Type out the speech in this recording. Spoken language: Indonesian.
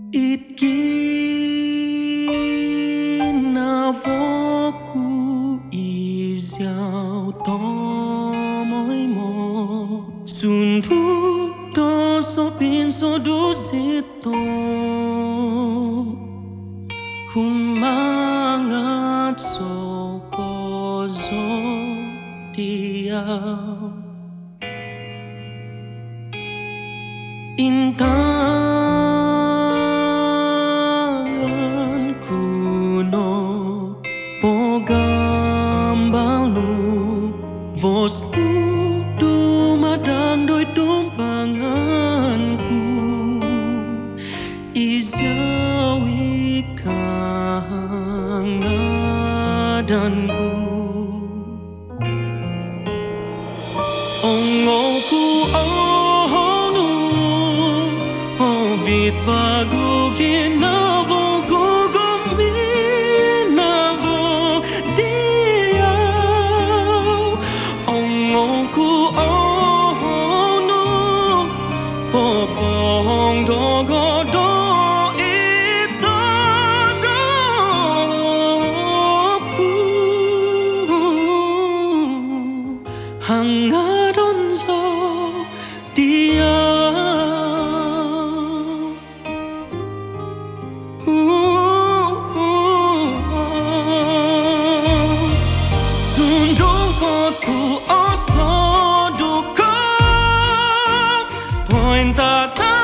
Itkin na vô cu y giao to môi mò sun thu do so pin so du zito humangat so kozo tiao intangan kuno pogambalu vosmu dumadang doi tumpanganku izyawi kangadanku ongoku Vitvagu ginavo guguminavo diao ongoku ohonu popong dogodo itagopu hangadonzo dia Sundong potu oso duka pointa